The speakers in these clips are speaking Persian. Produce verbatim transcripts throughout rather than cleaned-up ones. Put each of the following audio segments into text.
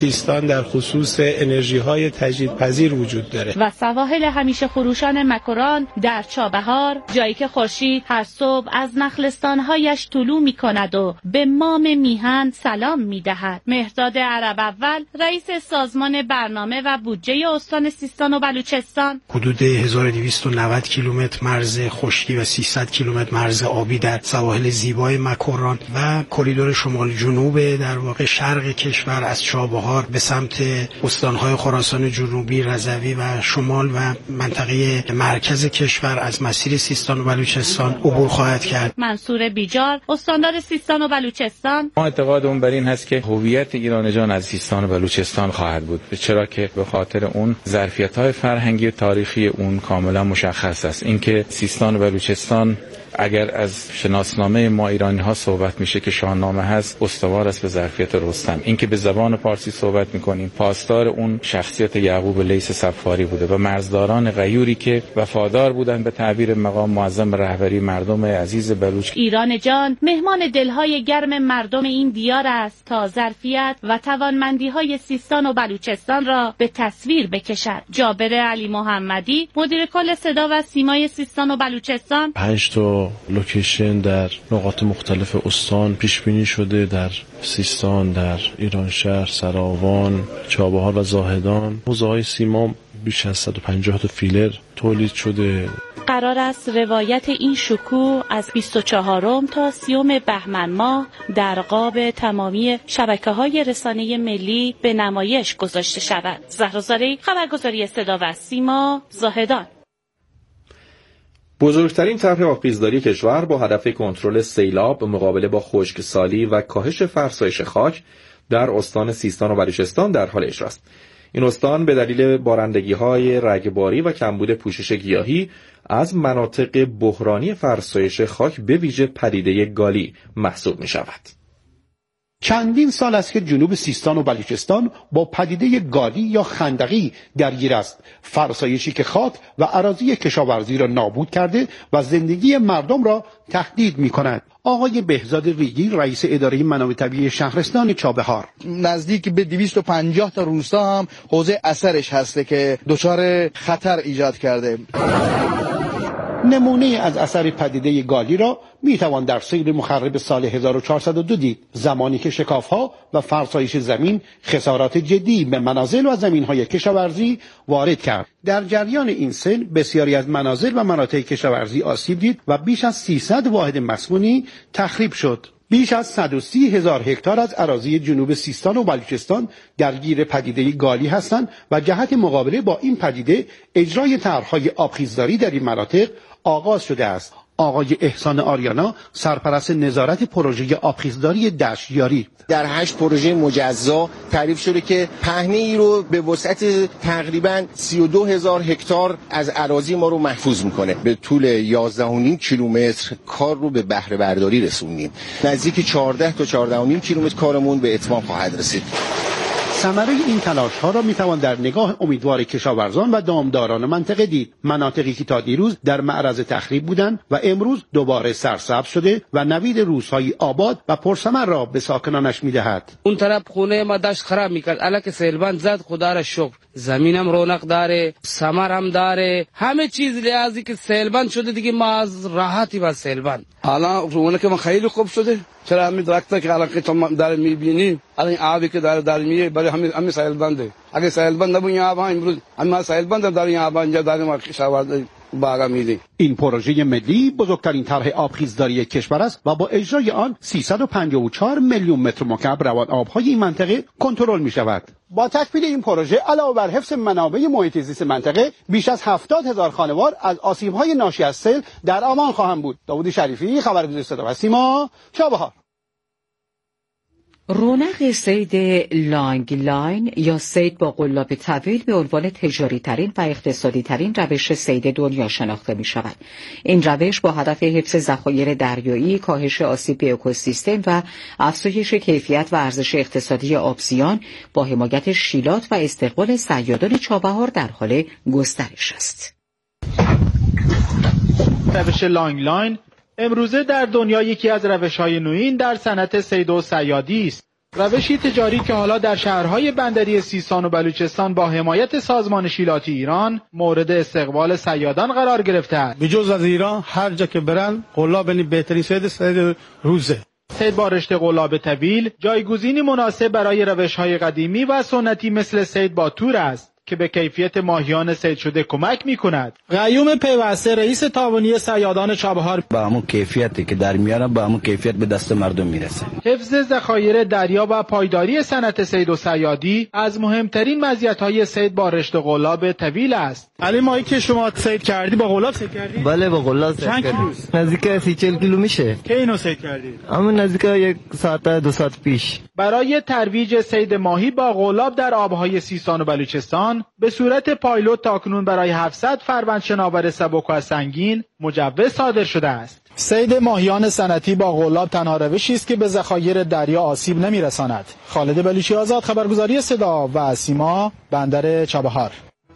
سیستان در خصوص انرژی‌های تجدیدپذیر وجود داره و سواحل همیشه خروشان مکران در چابهار، جایی که خورشید هر صبح از نخلستان‌هایش طلوع می‌کند و به مام میهن سلام می‌دهد. مهرداد عرب اول، رئیس سازمان برنامه و بودجه استان سیستان و بلوچستان، حدود هزار و دویست و نود کیلومتر مرز خشکی و سیصد کیلومتر مرز آبی در سواحل زیبای مکران و کریدور شمال جنوب در واقع شرق کشور از چابهار به سمت استان‌های خراسان جنوبی، رضوی و شمال و منطقه مرکز کشور از مسیر سیستان و بلوچستان عبور خواهد کرد. منصور بیجار، استاندار سیستان و بلوچستان، ما اعتقادمون بر این هست که هویت ایران جان از سیستان و بلوچستان خواهد بود، چرا که به خاطر اون ظرفیت‌های فرهنگی و تاریخی اون کاملا مشخص است. اینکه سیستان و بلوچستان اگر از شناسنامه ما ایرانی ها صحبت میشه که شاهنامه هست، استوار است به ظرفیت رستم. اینکه به زبان پارسی صحبت میکنیم، پاسدار اون شخصیت یعقوب لیث صفاری بوده و مرزداران غیوری که وفادار بودن به تعبیر مقام معظم رهبری مردم عزیز بلوچ. ایران جان مهمان دلهای گرم مردم این دیار است تا ظرفیت و توانمندی‌های سیستان و بلوچستان را به تصویر بکشد. جابر علی محمدی، مدیر کل صدا و سیمای سیستان و بلوچستان، پنج تا لوکیشن در نقاط مختلف استان پیش بینی شده، در سیستان، در ایرانشهر، سراوان، چابهار و زاهدان. حوزه‌های سیما بیش از صد و پنجاه تا فیلر تولید شده. قرار است روایت این شکوه از بیست و چهارم تا سیوم بهمن ماه در قاب تمامی شبکه‌های رسانه ملی به نمایش گذاشته شود. زهرا، خبرگزاری صدا و سیما، زاهدان. بزرگترین طرح آبخیزداری کشور با هدف کنترل سیلاب، مقابله با خشکسالی و کاهش فرسایش خاک در استان سیستان و بلوچستان در حال اجراست. این استان به دلیل بارندگی‌های رگباری و کمبود پوشش گیاهی از مناطق بحرانی فرسایش خاک به ویژه پدیده گالی محسوب می‌شود. چندین سال است که جنوب سیستان و بلوچستان با پدیده گالی یا خندقی درگیر است، فرسایشی که خاک و اراضی کشاورزی را نابود کرده و زندگی مردم را تهدید می‌کند. آقای بهزاد ریگی، رئیس اداره منابع طبیعی شهرستان چابهار: نزدیک به دویست و پنجاه تا روستا هم حوزه اثرش هسته که دچار خطر ایجاد کرده. نمونه از اثر پدیده گالی را می توان در سیل مخرب سال هزار و چهارصد و دو دید، زمانی که شکاف‌ها و فرسایش زمین خسارات جدی به منازل و زمین‌های کشاورزی وارد کرد. در جریان این سیل بسیاری از منازل و مناطق کشاورزی آسیب دید و بیش از سیصد واحد مسکونی تخریب شد. بیش از صد و سی هزار هکتار از اراضی جنوب سیستان و بلوچستان درگیر پدیده گالی هستند و جهت مقابله با این پدیده اجرای طرح‌های آبخیزداری در این مناطق آغاز شده است. آقای احسان آریانا، سرپرست نظارت پروژه آبخیزداری دشتیاری: در هشت پروژه مجزا تعریف شده که پهنه ای رو به وسعت تقریباً سی و دو هزار هکتار از اراضی ما رو محفوظ میکنه. به طول یازده و نیم کیلومتر کار رو به بهره برداری رسوندیم. نزدیک چهارده تا چهارده و نیم کیلومتر کارمون به اتمام خواهد رسید. ثمره این تلاش ها را می توان در نگاه امیدوار کشاورزان و دامداران منطقه دید. مناطقی که تا دیروز در معرض تخریب بودند و امروز دوباره سرسبز شده و نوید روزهای آباد و پرثمر را به ساکنانش می دهد. اون طرف خونه ما داشت خراب میکرد، الان که سیلبان زد خدا را شکر، زمینم رونق داره، ثمر هم داره، همه چیز لحاظی که سیلبان شده دیگه ما از راحتی با سیلبان. الان رونق ما خیلی خوب شده. چرا همین درخت که الان که تو داره میبینی، الان آبی که داره داره میه برای همین همین سیل بنده. اگه سیل بند نبود آب امروز اما سیل بند داره آب اینجا داره ما کشاورزی باغ میدی. این پروژه ملی بزرگترین طرح آبخیزداری کشور است و با اجرای آن سیصد و پنجاه و چهار میلیون متر مکعب روان آبهای این منطقه کنترل می شود. با تکمیل این پروژه علاوه بر حفظ منابع محیط زیست منطقه، بیش از هفتاد هزار خانوار از آسیب‌های ناشی از سیل در امان خواهند بود. داوود شریفی، خبرگزاری صدا و سیما، چابهار. رونق صید لانگ لاین یا صید با قلاب طویل به عنوان تجاری ترین و اقتصادی ترین روش صید دنیا شناخته می شود. این روش با هدف حفظ ذخایر دریایی، کاهش آسیب به اکوسیستم و افزایش کیفیت و ارزش اقتصادی آبزیان با حمایت شیلات و استقبال صیادان چابهار در حال گسترش است. روش لانگ لاین امروزه در دنیا یکی از روش‌های نوین در صنعت صید و صیادی است. روشی تجاری که حالا در شهرهای بندری سیستان و بلوچستان با حمایت سازمان شیلات ایران مورد استقبال صیادان قرار گرفته است. بجز از ایران هر جا که برن قلاب یعنی بهترین صید صید روزه. صید با رشته قلاب طویل جایگزینی مناسب برای روش‌های قدیمی و سنتی مثل صید با تور است که به کیفیت ماهیان صید شده کمک می‌کند. قیوم پیوسته رئیس تعاونی صیادان چابهار با همون کیفیتی که در میارن با همون کیفیت به دست مردم میرسه. حفظ ذخایر دریا و پایداری صنعت صید و صیادی از مهمترین مزیت‌های صید با رشته قلاب طویل است. علی ماهی که شما صید کردی با قلاب صید کردی؟ بله با قلاب صید کردم. نزدیک سی چهل کیلو میشه. کی اینو صید کردی؟ همون نزدیک یک ساعت دو ساعت پیش. برای ترویج صید ماهی با قلاب در آبهای سیستان و بلوچستان به صورت پایلوت تاکنون برای هفتصد فروند شناور سبک و سنگین مجوز صادر شده است. صید ماهیان صنعتی با قلاب تنها روشی است که به ذخایر دریا آسیب نمی‌رساند. خالد بلوچی آزاد، خبرگزاری صدا و سیما، بندر چابهار.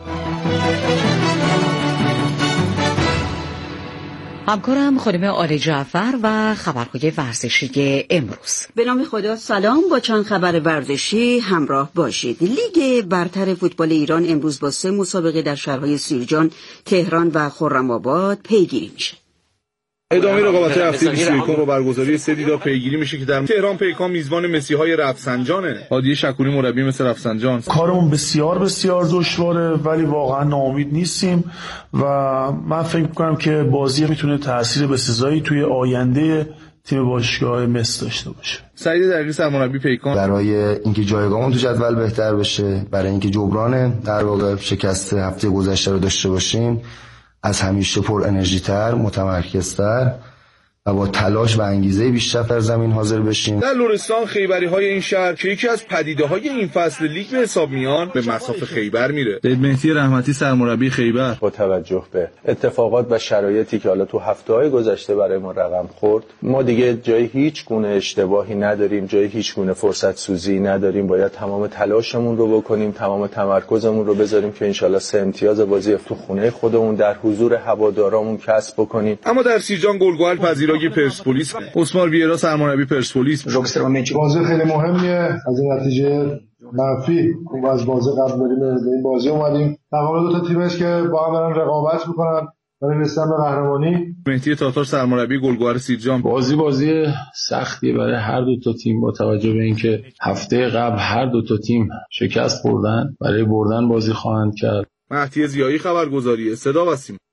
همکارم خانم آل جعفر و خبرهای ورزشی امروز. به نام خدا، سلام. با چند خبر ورزشی همراه باشید. لیگ برتر فوتبال ایران امروز با سه مسابقه در شهرهای سیرجان، تهران و خرم‌آباد پیگیری میشه. ادامه رقابت‌های هفته بیست و یک با برگزاری سه دیدار پیگیری میشه که در تهران پیکان میزبان مسی‌های رفسنجانه. هادی شکوری مربی مثل رفسنجان. کارمون بسیار بسیار دشواره ولی واقعا ناامید نیستیم و من فکر می‌کنم که بازی میتونه تأثیر بسزایی توی آینده تیم باشگاه مس داشته باشه. سعید دقیقی سرمربی پیکان. برای اینکه جایگاهمون تو جدول بهتر بشه، برای اینکه جبران در واقع شکست هفته گذشته رو داشته باشیم، از همیشه پر انرژی تر، متمرکزتر و با تلاش و انگیزه بیشتر در زمین حاضر بشیم. در لرستان خیبری های این شهر که یکی از پدیده های این فصل لیگ به حساب میان به مصاف خیبر میره. سید مهدی رحمتی سرمربی خیبر. با توجه به اتفاقات و شرایطی که حالا تو هفته‌های گذشته برای ما رقم خورد، ما دیگه جای هیچ گونه اشتباهی نداریم، جای هیچ گونه فرصت سوزی نداریم. باید تمام تلاشمون رو بکنیم، تمام تمرکزمون رو بذاریم که انشالله سه امتیاز بازی تو خونه خودمون در حضور هوادارامون کسب بکنیم. اما در سیرجان گلگهر پذیرای پرسپولیس، اسمار ویرا سرمربی پرسپولیس. بازی خیلی مهمیه. از این نتیجه منفی خوب از بازی قبل داریم به این بازی اومدیم. تقابل دو تا تیم است که با هم دارن رقابت میکنن برای رسیدن به قهرمانی. مهدی تاتار سرمربی گلگهر سیرجان. بازی بازی سختی برای هر دو تا تیم با توجه به اینکه هفته قبل هر دو تا تیم شکست خوردن، برای بردن بازی خواهند کرد. مهدی ضیایی خبرگزاری صدا و سیما.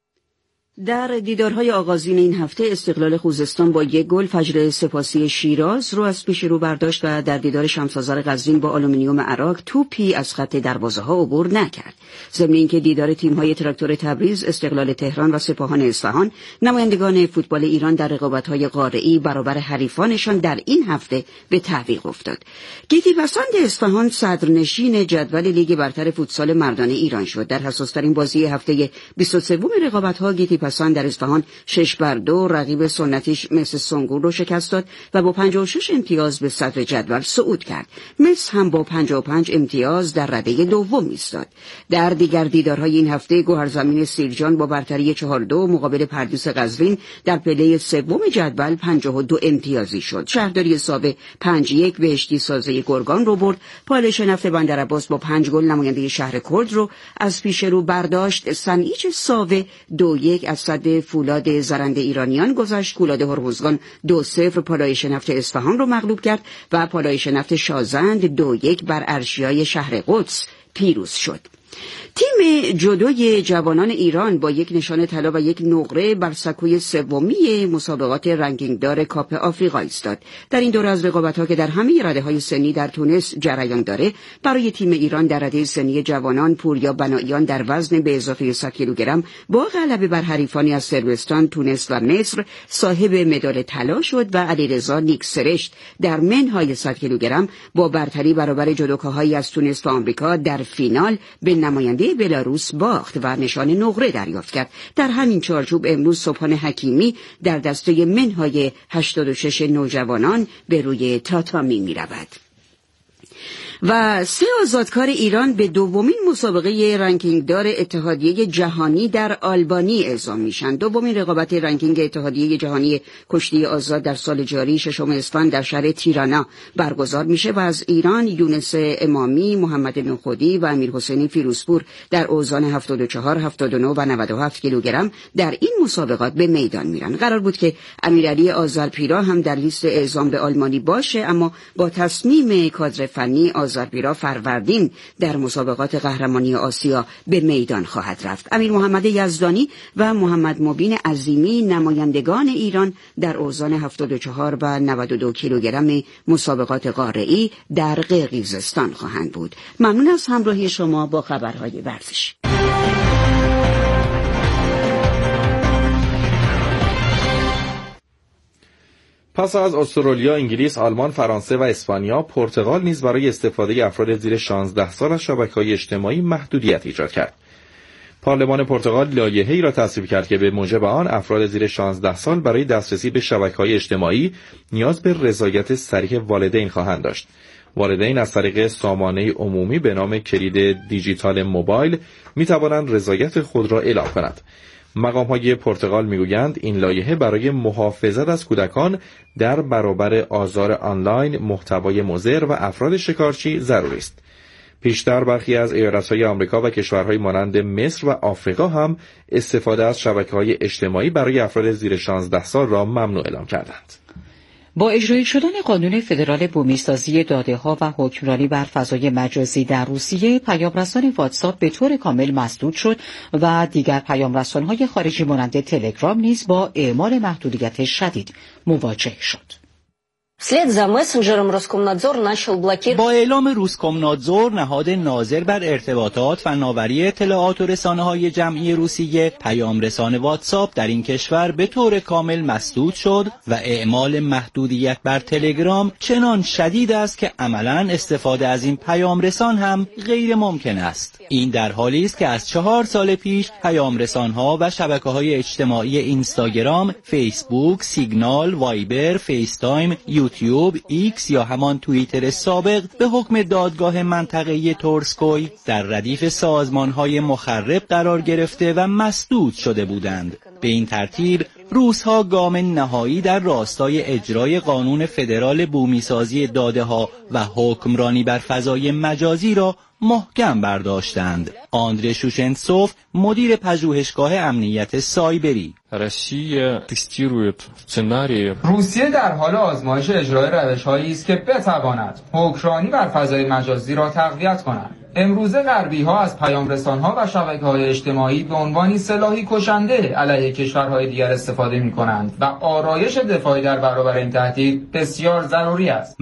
در دیدارهای آغازین این هفته استقلال خوزستان با یک گل فجر سپاسی شیراز رو از پیش رو برداشت و در دیدار شمس‌آذر قزوین با آلومینیوم عراق توپی از خط دروازه‌ها عبور نکرد. ضمن اینکه دیدار تیم‌های تراکتور تبریز، استقلال تهران و سپاهان اصفهان، نمایندگان فوتبال ایران در رقابت‌های قاره‌ای برابر حریفانشان در این هفته به تعویق افتاد. گیتی پسند اصفهان صدرنشین جدول لیگ برتر فوتسال مردانه ایران شد. در حساس‌ترین بازی هفته بیست و سه رقابت‌ها گیتی پسند در اصفهان شش بر دو رقیب سنتیش مس سنگور رو شکست داد و با پنجاه و شش امتیاز به صدر جدول صعود کرد. مس هم با پنجاه و پنج امتیاز در رده دوم ایستاد. در دیگر دیدارهای این هفته گوهرزمین سیرجان با برتری چهار دو مقابل پردیس قزوین در پله سوم جدول پنجاه و دو امتیازی شد. شهرداری ساوه پنج یک بهشتی سازه گرگان رو برد. پالش نفت بندرعباس با پنج گل نماینده شهر کرد رو از پیش رو برداشت. سنیچ ساوه دو یک از صد فولاد زرنده ایرانیان گذشت. کولاد هرمزگان دو صفر پالایش نفت اصفهان رو مغلوب کرد و پالایش نفت شازند دو یک بر ارشیای شهر قدس پیروز شد. تیم جودوی جوانان ایران با یک نشان طلا و یک نقره بر سکوی سومی مسابقات رنکینگدار کاپ آفریقا ایستاد. در این دوره از رقابت‌ها که در همه رده‌های سنی در تونس جریان داره، برای تیم ایران در رده سنی جوانان پوریا بناییان در وزن به اضافه صد کیلوگرم با غلبه بر حریفانی از صربستان، تونس و مصر صاحب مدال طلا شد و علیرضا نیک سرشت در منهای صد کیلوگرم با برتری برابر جودوکاهایی از تونس و آمریکا در فینال به نماینده بلاروس باخت و نشان نقره دریافت کرد. در همین چارچوب امروز سبحان حکیمی در دسته منهای هشتاد و شش نوجوانان به روی تاتامی می رود. و سه آزادکار ایران به دومین مسابقه رنکینگدار اتحادیه جهانی در آلبانی اعزام میشن. دومین رقابت رنکینگ اتحادیه جهانی کشتی آزاد در سال جاری ششم اسفند در شهر تیرانا برگزار میشه و از ایران یونس امامی، محمد نخودی و امیر حسینی فیروزپور در اوزان هفتاد و چهار، هفتاد و نه و نود و هفت کیلوگرم در این مسابقات به میدان میرن. قرار بود که امیرعلی آذرپیرا هم در لیست اعزام به آلمانی باشه، اما با تصمیم کادر فنی آذرپیرا فروردین در مسابقات قهرمانی آسیا به میدان خواهد رفت. امیر محمد یزدانی و محمد مبین عظیمی نمایندگان ایران در اوزان هفتاد و چهار و نود و دو کیلوگرم مسابقات قاره‌ای در قرقیزستان خواهند بود. ممنون از همراهی شما با خبرهای ورزشی. پس از استرالیا، انگلیس، آلمان، فرانسه و اسپانیا، پرتغال نیز برای استفاده افراد زیر شانزده سال از شبکه‌های اجتماعی محدودیت ایجاد کرد. پارلمان پرتغال لایحه‌ای را تصویب کرد که به موجب آن افراد زیر شانزده سال برای دسترسی به شبکه‌های اجتماعی نیاز به رضایت صریح والدین خواهند داشت. والدین از طریق سامانه عمومی به نام کلید دیجیتال موبایل می توانند رضایت خود را اعلام کنند. مقام‌های پرتغال می‌گویند این لایحه برای محافظت از کودکان در برابر آزار آنلاین، محتوای مضر و افراد شکارچی ضروری است. پیشتر برخی از ایالت‌های آمریکا و کشورهای مانند مصر و آفریقا هم استفاده از شبکه‌های اجتماعی برای افراد زیر شانزده سال را ممنوع اعلام کردند. با اجرایی شدن قانون فدرال بومیسازی داده‌ها و حکمرانی بر فضای مجازی در روسیه، پیام‌رسان واتساپ به طور کامل مسدود شد و دیگر پیام‌رسان‌های خارجی مانند تلگرام نیز با اعمال محدودیت شدید مواجه شد. با اعلام روسکومنادزور، نهاد ناظر بر ارتباطات، فناوری اطلاعات و رسانه‌های جمعی روسیه، پیام‌رسان واتساپ در این کشور به طور کامل مسدود شد و اعمال محدودیت بر تلگرام چنان شدید است که عملاً استفاده از این پیام‌رسان هم غیر ممکن است. این در حالی است که از چهار سال پیش پیام‌رسان‌ها و شبکه‌های اجتماعی اینستاگرام، فیسبوک، سیگنال، وایبر، فیستایم، یوتیوب، ایکس یا همان توییتر سابق به حکم دادگاه منطقه‌ای تورسکوی در ردیف سازمان‌های مخرب قرار گرفته و مسدود شده بودند. به این ترتیب روس‌ها گام نهایی در راستای اجرای قانون فدرال بومیسازی داده‌ها و حکمرانی بر فضای مجازی را محکم برداشتند. آندره شوشنتسوف، مدیر پژوهشگاه امنیت سایبری: روسیه در حال آزمایش اجرای روش‌هایی است که بتواند حکمرانی بر فضای مجازی را تقویت کند. امروزه غربی‌ها از پیام‌رسان‌ها و شبکه‌های اجتماعی به عنوان سلاحی کشنده علیه کشورهای دیگر استفاده می‌کنند و آرایش دفاعی در برابر این تهدید بسیار ضروری است.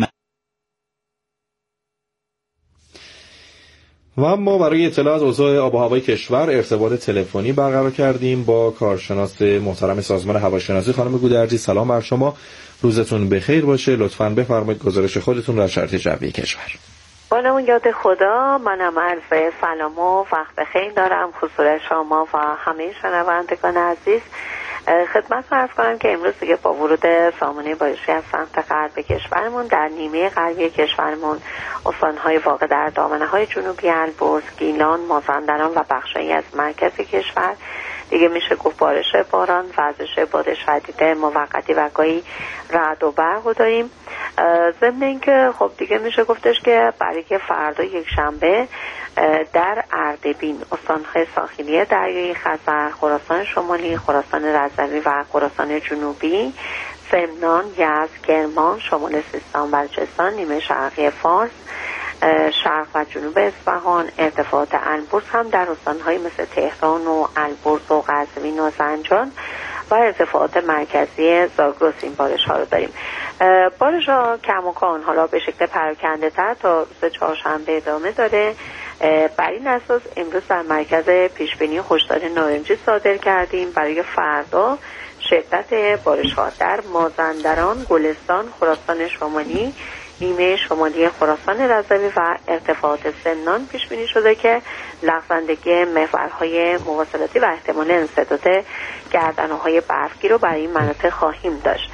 و اما برای اطلاع از اوضاع آب و هوای کشور ارتباط تلفنی برقرار کردیم با کارشناس محترم سازمان هواشناسی خانم گودرزی. سلام بر شما، روزتون بخیر باشه. لطفاً بفرمایید گزارش خودتون را از شرایط جوی کشور. با نام یاد خدا، منم عرض سلام و وقت بخیر دارم حضور شما و همه شنوندگان عزیز. خدمت عرض کنم که امروز دیگه با ورود سامانه بارشی از سمت غرب کشورمون در نیمه غربی کشورمون، استان‌های واقع در دامنه‌های جنوبی البرز، گیلان، مازندران و بخشایی از مرکز کشور دیگه میشه گفت بارش باران، وزش باد شدید موقتی و گاهی رعد و برق داریم. ضمن اینکه خب دیگه میشه گفتش که برای فردا یک شنبه در اردبیل، استان‌های ساحلی دریای خزر، خراسان شمالی، خراسان رضوی و خراسان جنوبی، سمنان، یزد، کرمان، شمال سیستان، بلوچستان، نیمه شرقی فارس، شرق و جنوب اصفهان، ارتفاعات البرز هم در استان‌های مثل تهران و البرز و قزوین و زنجان و ارتفاعات مرکزی زاگرس این بارش ها رو داریم. بارش ها کماکان حالا به شکل پراکنده تر تا روز چهارشنبه ادامه داره. بر این اساس امروز در مرکز پیشبینی هشدار نارنجی صادر کردیم برای فردا شدت بارش ها در مازندران، گلستان، خراسان شمالی، نیمه شمالی خراسان رضوی و ارتفاعات سمنان پیش بینی شده که لغزندگی محورهای مواصلاتی و احتمال انسداد گردنه‌های برفگیر رو برای این مناطق خواهیم داشت.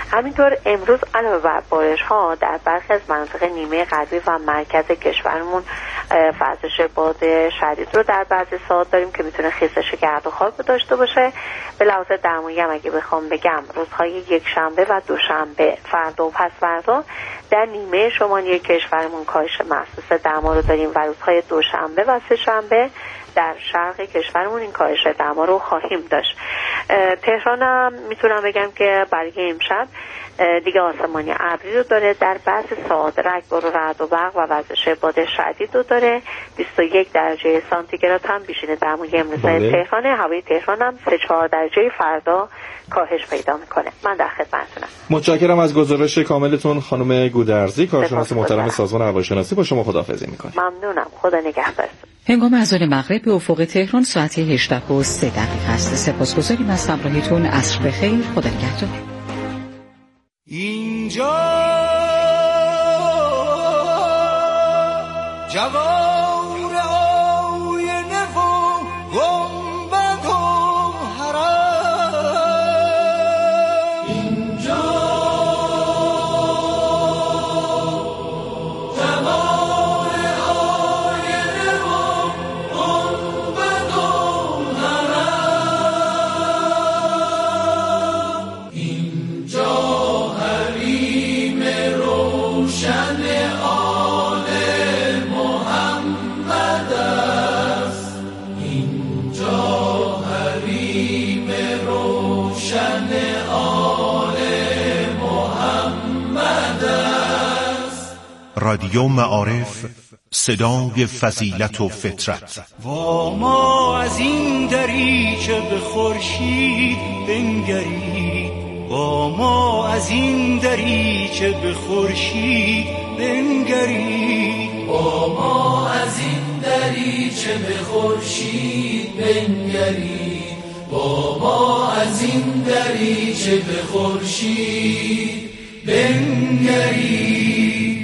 همینطور امروز علاوه بر بارش ها در برخی از مناطق نیمه غربی و مرکز کشورمون وزش باد شدید رو در بعضی ساعات داریم که میتونه خیزش گرد و خاک داشته باشه. به لحاظ دمایی هم اگه بخوام بگم روزهای یک شنبه و دوشنبه، فردا و پس فردا در نیمه شمالی کشورمون کاهش محسوس دما رو داریم و روزهای دوشنبه و سه شنبه در شرق کشورمون این کاهش دما رو خواهیم داشت. تهران هم میتونم بگم که برای امشب دیگه آسمانی ابری رو داره، در بعضی ساعات رگبار و رعد و برق و وزش باد شدید رو داره. بیست و یک درجه سانتیگراد هم بیشتر دمای امروز تهران. هوای تهران هم سه چهار درجه فردا کاهش پیدا میکنه. من در خدمتتونم. متشکرم از گزارش کاملتون خانم گودرزی، کارشناس محترم سازمان هواشناسی. با شما خداحافظی میکنم. ممنونم. خدا نگهدارتون. هنگام اذان مغرب به افق تهران ساعت هجده و سه دقیقه است. سپاسگزاریم از همراهیتون. عصر بخیر. خدا نگهدار. اینجا جوار آینه و گنبد و حرم، اینجا جوار آینه و گنبد و حرم، اینجا حریم روشن آل محمد است، اینجا حریم روشن آل محمد است. رادیو معارف، صدای فضیلت و فطرت. و ما از این دریچه به خورشید بنگرید، با ما از این دریچه به خورشید بنگرید، با ما از این دریچه به خورشید بنگرید، با ما از این دریچه به خورشید بنگرید.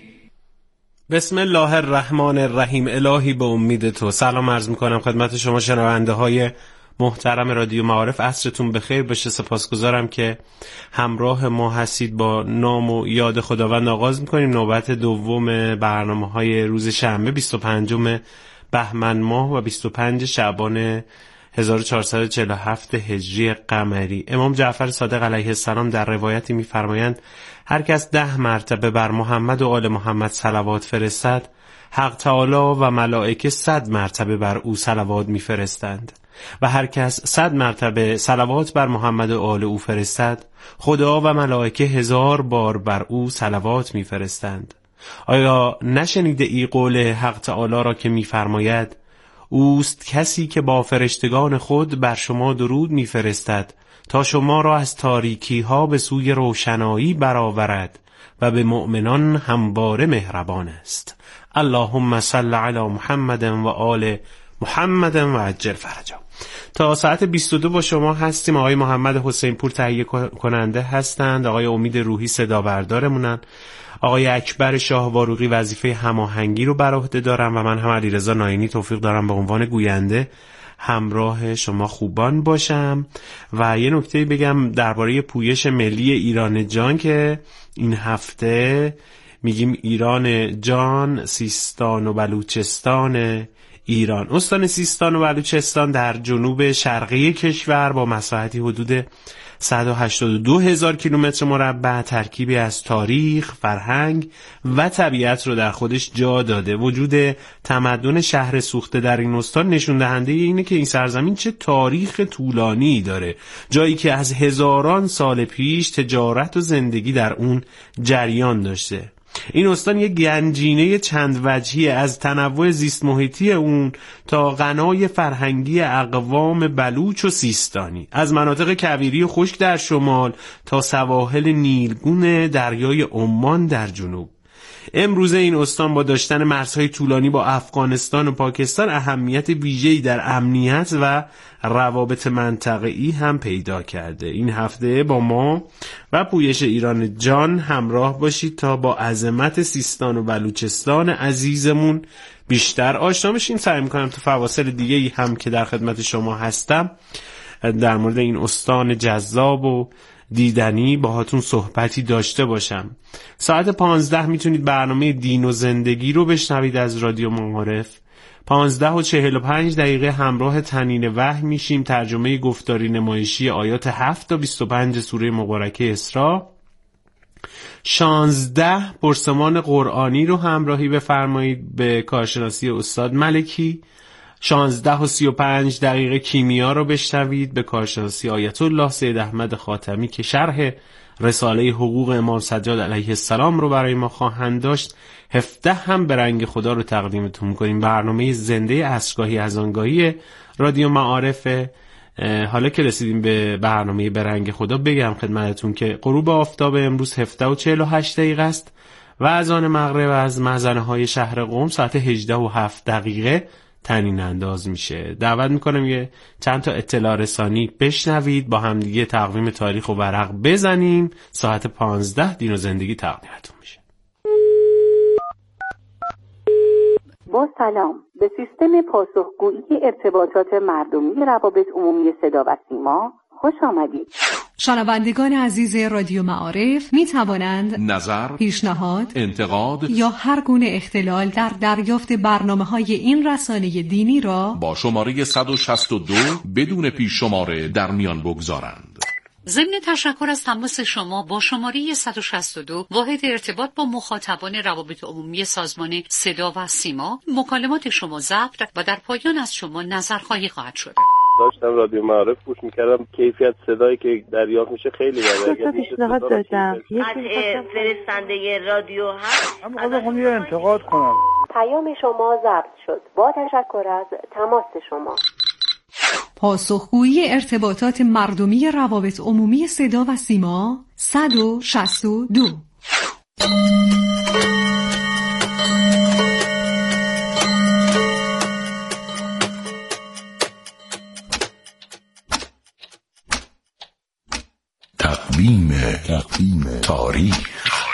بسم الله الرحمن الرحیم. الهی به امید تو. سلام عرض میکنم خدمت شما شنونده های محترم رادیو معارف. عصرتون بخیر باشه. سپاسگزارم که همراه ما هستید. با نام و یاد خداوند آغاز میکنیم نوبت دوم برنامه های روز شنبه بیست و پنجم بهمن ماه و بیست و پنجم شعبان هزار و چهارصد و چهل و هفت هجری قمری. امام جعفر صادق علیه السلام در روایتی میفرمایند هر کس ده مرتبه بر محمد و آل محمد صلوات فرستد، حق تعالی و ملائکه صد مرتبه بر او صلوات میفرستند و هر کس صد مرتبه صلوات بر محمد و آل او فرستد، خدا و ملائکه هزار بار بر او صلوات میفرستند. آیا نشنیده ای قول حق تعالی را که میفرماید اوست کسی که با فرشتگان خود بر شما درود میفرستد تا شما را از تاریکی ها به سوی روشنایی برآورد و به مؤمنان همواره مهربان است. اللهم صل علی محمد و آل محمد و عجل فرجا. تا ساعت بیست و دو با شما هستیم. آقای محمد حسین پور تهیه کننده هستند، آقای امید روحی صدا بردارمونن، آقای اکبر شاه واروقی وظیفه هماهنگی رو بر عهده دارم و من هم علیرضا ناینی توفیق دارم به عنوان گوینده همراه شما خوبان باشم. و یه نکته بگم درباره پویش ملی ایران جان که این هفته میگیم ایران جان، سیستان و بلوچستان ایران. استان سیستان و بلوچستان در جنوب شرقی کشور با مساحتی حدود صد و هشتاد و دو هزار کیلومتر مربع ترکیبی از تاریخ، فرهنگ و طبیعت رو در خودش جا داده. وجود تمدن شهر سوخته در این استان نشون دهنده اینه که این سرزمین چه تاریخ طولانی داره، جایی که از هزاران سال پیش تجارت و زندگی در اون جریان داشته. این استان یک گنجینه چند وجهی از تنوع زیست محیطی اون تا غنای فرهنگی اقوام بلوچ و سیستانی، از مناطق کویری و خشک در شمال تا سواحل نیلگون دریای عمان در جنوب. امروزه این استان با داشتن مرزهای طولانی با افغانستان و پاکستان اهمیت ویژه‌ای در امنیت و روابط منطقه‌ای هم پیدا کرده. این هفته با ما و پویش ایران جان همراه باشید تا با عظمت سیستان و بلوچستان عزیزمون بیشتر آشنا بشیم. سعی می‌کنم تو فواصل دیگه‌ای هم که در خدمت شما هستم در مورد این استان جذاب و دیدنی باهاتون صحبتی داشته باشم. ساعت پانزده میتونید برنامه دین و زندگی رو بشنوید از رادیو معارف. پانزده و چهل و پنج دقیقه همراه تنین وحی میشیم، ترجمه گفتاری نمایشی آیات هفت تا بیست و پنج سوره مبارکه اسراء. شانزده پرسمان قرآنی رو همراهی بفرمایید به کارشناسی استاد ملکی. شانزده و سی و پنج دقیقه کیمیا رو بشنوید به کارشناسی آیت الله سید احمد خاتمی که شرح رساله حقوق امام سجاد علیه السلام رو برای ما خواهند داشت. هفده هم به رنگ خدا رو تقدیمتون می‌کنیم، برنامه زنده عصرگاهی از آنگاهی رادیو معارف. حالا که رسیدیم به برنامه به رنگ خدا بگم خدمتتون که غروب آفتاب امروز هفده و چهل و هشت دقیقه است و اذان مغرب از مأذنه‌های شهر قم ساعت هجده و هفت دقیقه تنین انداز میشه. دعوت میکنم یه چند تا اطلاع رسانی بشنوید، با همدیگه تقویم تاریخ و ورق بزنیم. ساعت پانزده دین و زندگی تقدیمتون میشه. با سلام، به سیستم پاسخگویی ارتباطات مردمی روابط عمومی صدا و سیما خوش آمدید. شنوندگان عزیز رادیو معارف می توانند نظر، پیشنهاد، انتقاد یا هر گونه اختلال در دریافت برنامه‌های این رسانه دینی را با شماره صد و شصت و دو بدون پیش شماره در میان بگذارند. ضمن تشکر از تماس شما با شماره صد و شصت و دو واحد ارتباط با مخاطبان روابط عمومی سازمان صدا و سیما، مکالمات شما ضبط و در پایان از شما نظرخواهی خواهد شد. داشتم رادیو معارف گوش میکردم، کیفیت صدایی که دریافت میشه خیلی بده. اگر پیشنهاد دادم قطع فرستنده رادیو هست. اما خواستم یه انتقاد کنم. پیام شما ضبط شد. با تشکر از تماس شما. پاسخگویی ارتباطات مردمی روابط عمومی صدا و سیما صد و شصت و دو. تقویم تقویم تاریخ.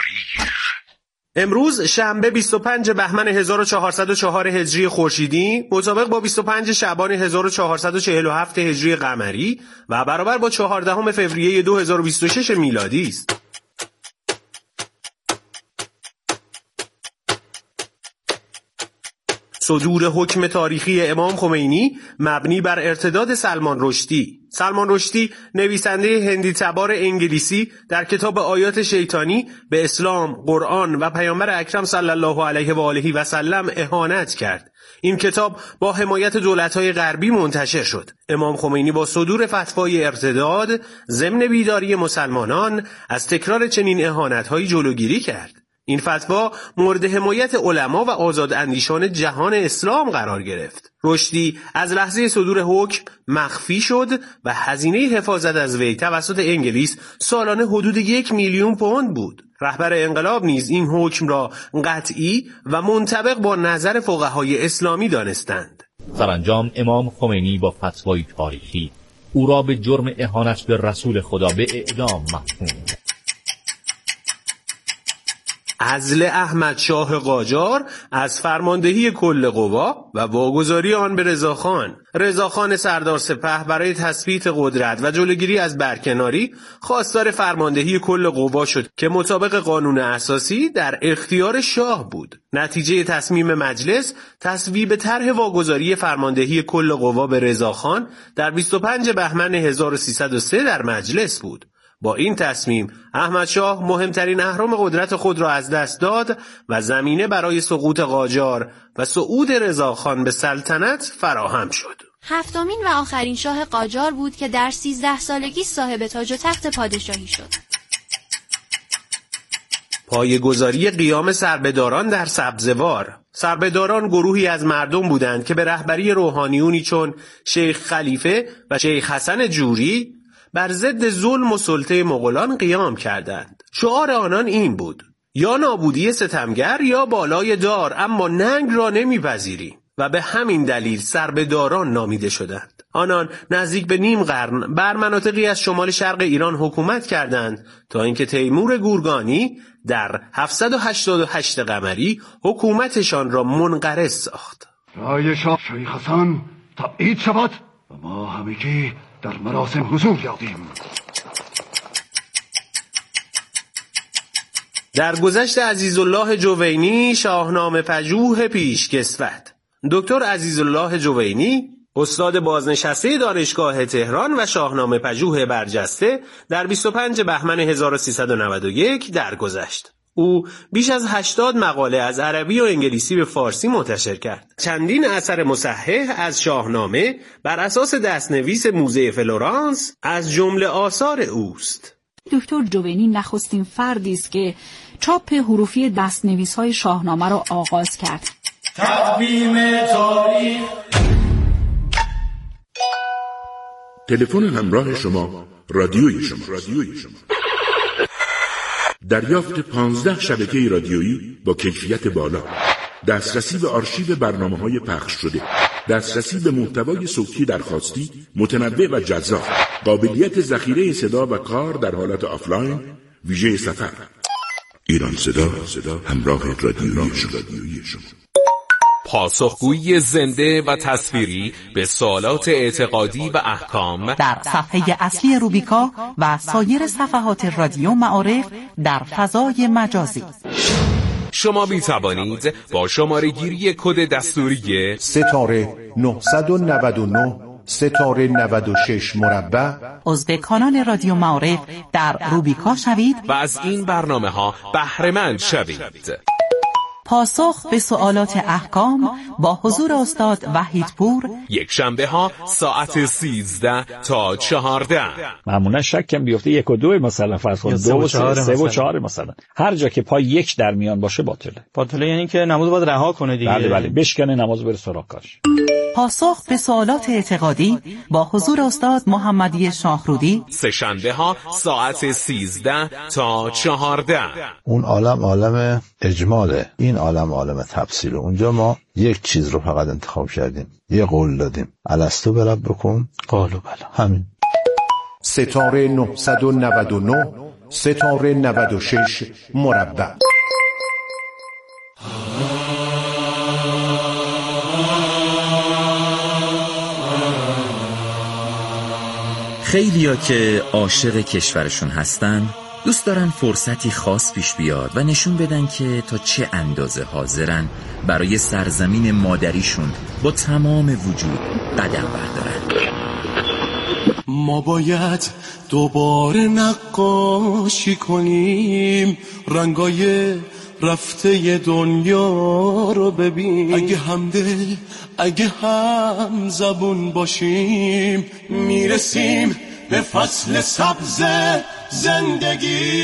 امروز شنبه بیست و پنج بهمن هزار و چهارصد و چهار هجری خورشیدی مطابق با بیست و پنج شعبان هزار و چهارصد و چهل و هفت هجری قمری و برابر با چهاردهم فوریه دو هزار و بیست و شش میلادی است. صدور حکم تاریخی امام خمینی مبنی بر ارتداد سلمان رشدی. سلمان رشدی نویسنده هندی تبار انگلیسی در کتاب آیات شیطانی به اسلام، قرآن و پیامبر اکرم صلی الله علیه و آله و سلم اهانت کرد. این کتاب با حمایت دولت‌های غربی منتشر شد. امام خمینی با صدور فتوای ارتداد ضمن بیداری مسلمانان از تکرار چنین اهانت‌هایی جلوگیری کرد. این فتوا مورد حمایت علما و آزاداندیشان جهان اسلام قرار گرفت. رشدی از لحظه صدور حکم مخفی شد و هزینه حفاظت از وی توسط انگلیس سالانه حدود یک میلیون پوند بود. رهبر انقلاب نیز این حکم را قطعی و منطبق با نظر فقهای اسلامی دانستند. سرانجام امام خمینی با فتوای تاریخی او را به جرم اهانت به رسول خدا به اعدام محکوم. عزل احمد شاه قاجار از فرماندهی کل قوا و واگذاری آن به رضاخان. رضاخان سردار سپه برای تثبیت قدرت و جلوگیری از برکناری خواستار فرماندهی کل قوا شد که مطابق قانون اساسی در اختیار شاه بود. نتیجه تصمیم مجلس تصویب طرح واگذاری فرماندهی کل قوا به رضاخان در بیست و پنج بهمن هزار و سیصد و سه در مجلس بود. با این تصمیم احمد شاه مهمترین اهرم قدرت خود را از دست داد و زمینه برای سقوط قاجار و صعود رضاخان به سلطنت فراهم شد. هفتمین و آخرین شاه قاجار بود که در سیزده سالگی صاحب تاج و تخت پادشاهی شد. پایه‌گذاری قیام سربهداران در سبزوار. سربهداران گروهی از مردم بودند که به رهبری روحانیونی چون شیخ خلیفه و شیخ حسن جوری بر ضد ظلم و سلطه مغولان قیام کردند. شعار آنان این بود: یا نابودی ستمگر یا بالای دار، اما ننگ را نمیپذیریم، و به همین دلیل سربهداران نامیده شدند. آنان نزدیک به نیم قرن بر مناطقی از شمال شرق ایران حکومت کردند تا اینکه تیمور گورگانی در هفتصد و هشتاد و هشت قمری حکومتشان را منقرض ساخت. رای شاه شیخ حسن تبعید شود و ما همگی در مراسم حضور یابیم. در گذشت عزیزالله جوینی شاهنامه پژوه پیشکسوت. دکتر عزیزالله جوینی استاد بازنشسته دانشگاه تهران و شاهنامه پژوه برجسته در بیست و پنجم بهمن هزار و سیصد و نود و یک درگذشت. او بیش از هشتاد مقاله از عربی و انگلیسی به فارسی منتشر کرد. چندین اثر مصحح از شاهنامه بر اساس دستنویس موزه فلورانس از جمله آثار اوست. دکتر جوینی نخستین فردی است که چاپ حروفی دستنویس‌های شاهنامه را آغاز کرد. تقویم تاریخ. تلفن همراه شما رادیوی شما رادیوی شما دریافت پانزده شبکه رادیویی با کیفیت بالا، دسترسی به آرشیو برنامه‌های پخش شده، دسترسی به محتوای صوتی درخواستی متنوع و جذاب، قابلیت ذخیره صدا و کار در حالت آفلاین، ویژه سفر. ایران صدا صدا همراه رادیویی شما. پاسخگویی زنده و تصویری به سوالات اعتقادی و احکام در صفحه اصلی روبیکا و سایر صفحات رادیو معارف در فضای مجازی. شما می توانید با شماره گیری کد دستوری ستاره نهصد و نود و نه ستاره نود و شش مربع عضو کانال رادیو معارف در روبیکا شوید و از این برنامه ها بهره مند شوید. پاسخ به سوالات احکام با حضور استاد وحیدپور، یک شنبه ها ساعت سیزده تا چهارده. معمولا شکم بیفته یک و دو مثلا فرض کن دو و سه, سه و چهار مثلا. هر جا که پای یک در میان باشه باطله. باطله یعنی که نماز باید رها کنه دیگه. بله بله بشکنه نماز بره سراغ کارش. پاسخ به سوالات اعتقادی با حضور استاد محمدی شاهرودی، سه شنبه ها ساعت سیزده تا چهارده. اون عالم عالم اجماله، این عالم عالم تفصیله. اونجا ما یک چیز رو فقط انتخاب کردیم، یه قول دادیم، الستو برب بکن قالو بلا، همین. ستاره نهصد و نود و نه ستاره نود و شش مربع. خیلیا که عاشق کشورشون هستن دوست دارن فرصتی خاص پیش بیاد و نشون بدن که تا چه اندازه حاضرن برای سرزمین مادریشون با تمام وجود قدم بردارن. ما باید دوباره نقاشی کنیم، رنگای رفته دنیا رو ببین. اگه همدل اگه هم زبون باشیم میرسیم به فصل سبز زندگی.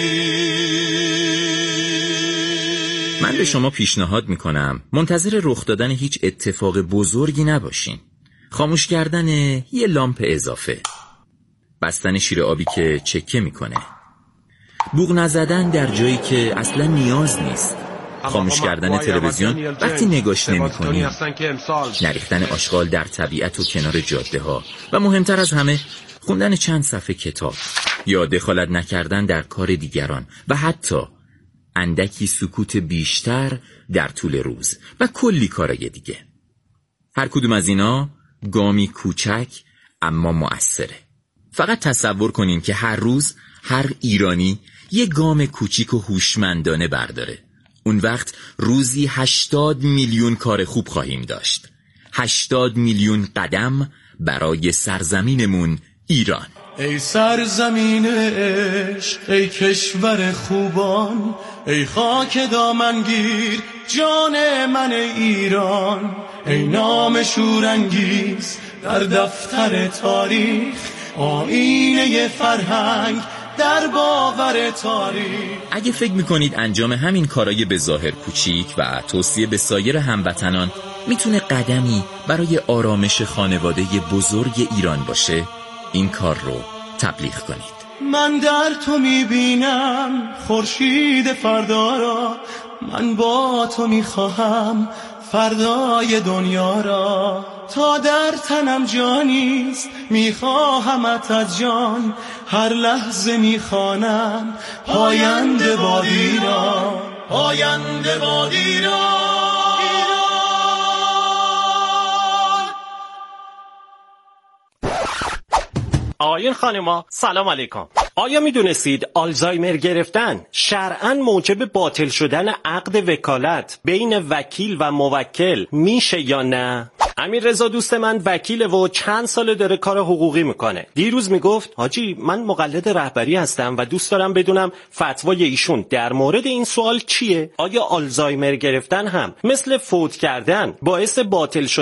من به شما پیشنهاد میکنم منتظر رخ دادن هیچ اتفاق بزرگی نباشین. خاموش کردن یه لامپ اضافه، بستن شیر آبی که چکه میکنه، بوق نزدن در جایی که اصلا نیاز نیست، خاموش کردن تلویزیون وقتی نگاش نمی‌کنی، نریختن آشغال در طبیعت و کنار جاده ها و مهمتر از همه خوندن چند صفحه کتاب یا دخالت نکردن در کار دیگران و حتی اندکی سکوت بیشتر در طول روز و کلی کارای دیگه. هر کدوم از اینا گامی کوچک اما مؤثره. فقط تصور کنین که هر روز هر ایرانی یه گام کوچیک و هوشمندانه برداره. اون وقت روزی هشتاد میلیون کار خوب خواهیم داشت. هشتاد میلیون قدم برای سرزمینمون ایران. ای سرزمین عشق، ای کشور خوبان، ای خاک دامنگیر جان من ایران، ای نام شورانگیز در دفتر تاریخ، آینه فرهنگ در باور تاریخ. اگه فکر میکنید انجام همین کارای به ظاهر کوچیک و توصیه به سایر هموطنان میتونه قدمی برای آرامش خانواده بزرگ ایران باشه، این کار رو تبلیغ کنید. من در تو میبینم خورشید فردا را، من با تو میخواهم فردای دنیا را، تا در تنم جانیست میخواهمت از جان، هر لحظه میخوانم پاینده باد ایران، پاینده باد ایران. آقایون خانما سلام علیکم. آیا میدونستید آلزایمر گرفتن شرعاً موجب باطل شدن عقد وکالت بین وکیل و موکل میشه یا نه؟ امیر رضا دوست من وکیله و چند ساله داره کار حقوقی میکنه. دیروز میگفت حاجی من مقلد رهبری هستم و دوست دارم بدونم فتوای ایشون در مورد این سوال چیه؟ آیا آلزایمر گرفتن هم مثل فوت کردن باعث باطل شدن